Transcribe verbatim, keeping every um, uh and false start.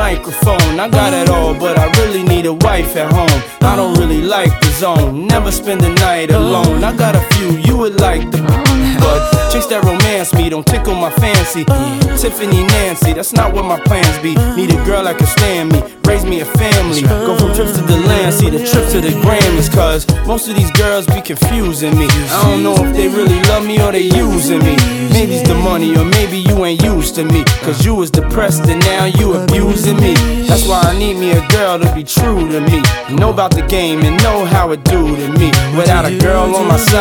microphone. I got it all, but I really need a wife at home. I don't really like the zone, never spend the night alone. I got a few you would like the but chicks that romance me don't tickle my fancy. Tiffany, Nancy, that's not what my plans be. Need a girl that can stand me, raise me a family. Go from trips to the land, see the trip to the Grammys. Cause most of these girls be confusing me. I don't know if they really love me or they using me. Maybe it's the money or maybe you ain't used to me. Cause you was depressed and now you abusing me. That's why I need me a girl to be true to me, know about the game and know how it do to me. Without a girl on my side,